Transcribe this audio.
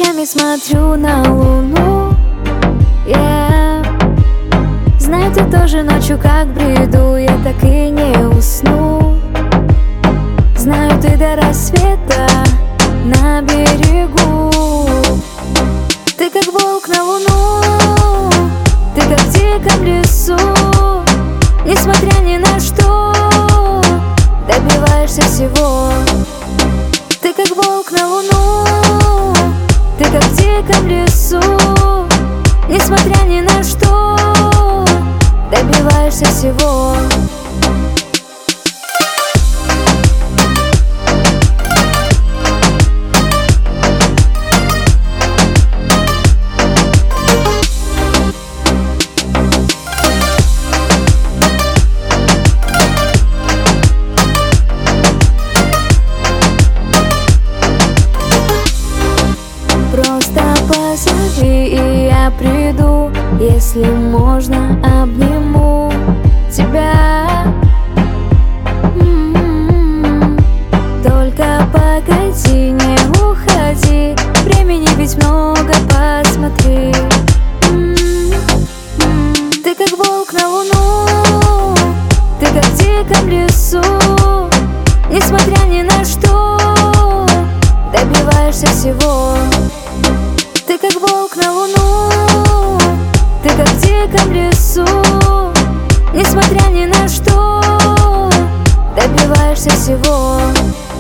Ночами смотрю на луну, yeah. Знаю, ты тоже ночью как бреду, я так и не усну. Знаю, ты до рассвета на берегу. Ты как волк на луну, ты как в диком лесу. Несмотря ни на что, добиваешься всего. Ты как волк на луну, ты как в диком лесу. Несмотря ни на что, добиваешься всего. Просто позови, и я приду. Если можно, обниму тебя. Только погоди, не уходи. Времени ведь много, посмотри. Ты как волк на луну, ты как в диком лесу. Несмотря ни на что, добиваешься всего. Ты как волк на луну, ты как в диком лесу. Несмотря ни на что, добиваешься всего.